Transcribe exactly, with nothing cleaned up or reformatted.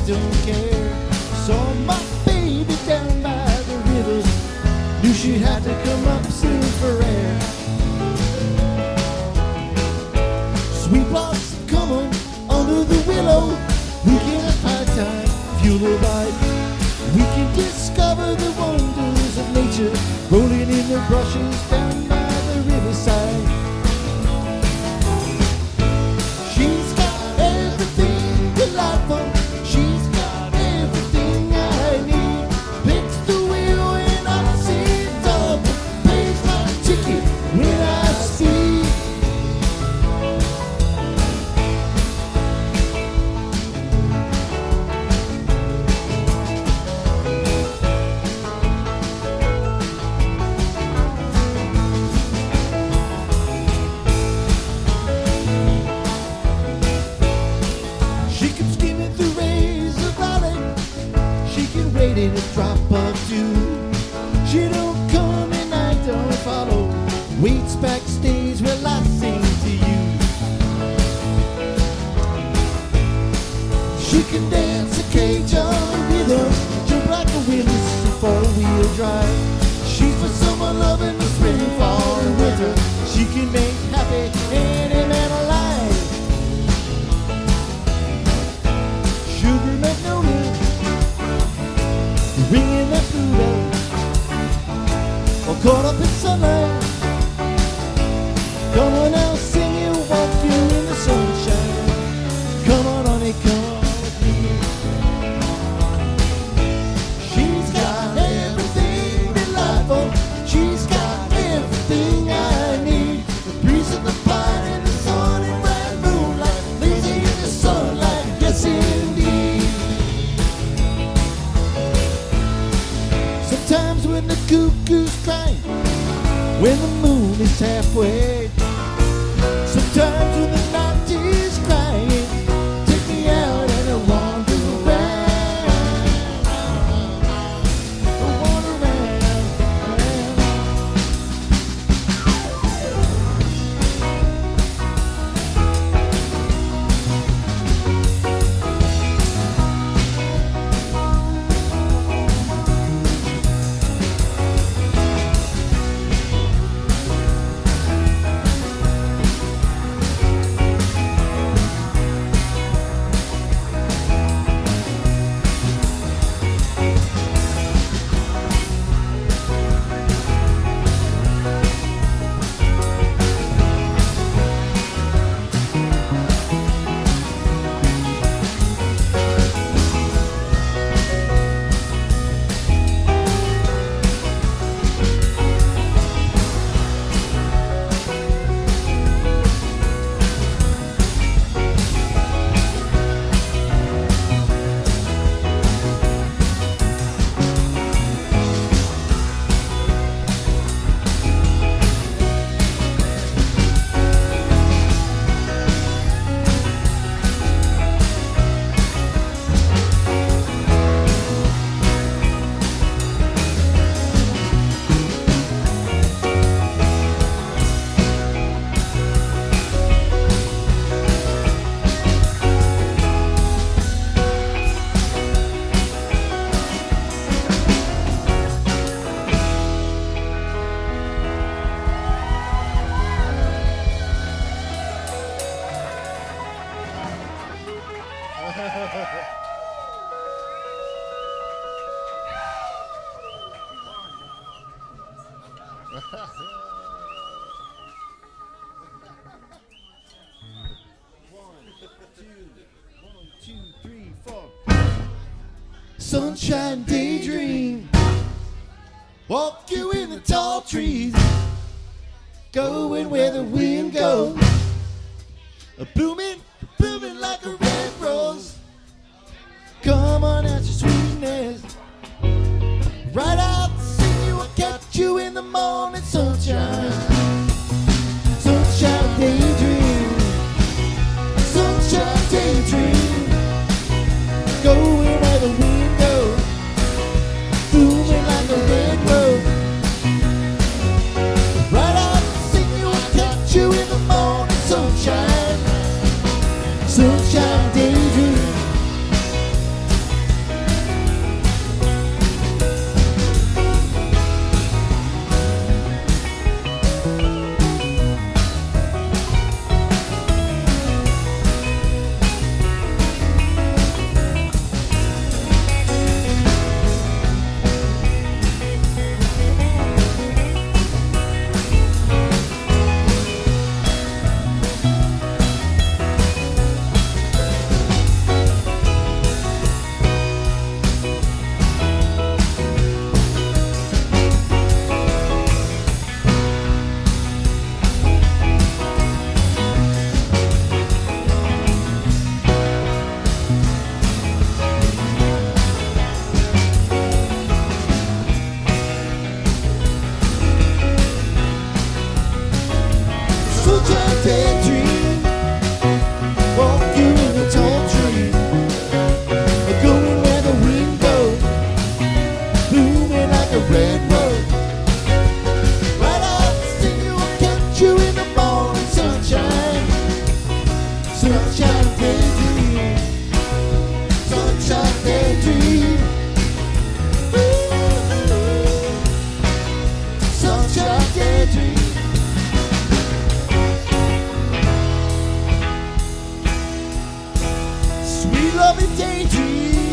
don't care. Saw my baby down by the river, knew she had to come up soon for air. Sweet blossom coming under the willow, we can have high time, funeral light. We can discover the wonders of nature, rolling in the brushes down by the riverside. She's got everything delightful, she's got everything I need. Picks the wheel when I see double, pays my ticket when I see. In a drop of two, she don't come and I don't follow. Waits backstage while I sing to you. She can dance a Cajun rhythm, jump like a Willis in four-wheel drive. She's for summer love in the spring, fall, and winter. She can make happy any man alive. Sugar magnolia, ringing that blue bell, all caught up in sunlight. Come on now, sing you, walk you in the sunshine. Come on, honey, come with me. She's got everything delightful, she's got everything I need. The breeze of the pine and the sun and bright moonlight, lazy in the sunlight, yes indeed. Sometimes when the cuckoo's crying, when the moon is halfway, sometimes when the night is crying, take me out and I wander around, I wander around, sunshine daydream, walk you in the tall trees, going where the wind goes, a blooming, blooming like a red rose. Come on out your sweetness, right out to see you, I'll catch you in the morning sunshine. Sunshine daydream, sunshine daydream, going where the wind goes, blooming like a red rose. Right out to see you, I'll catch you in the morning sunshine. sweet loving daydream.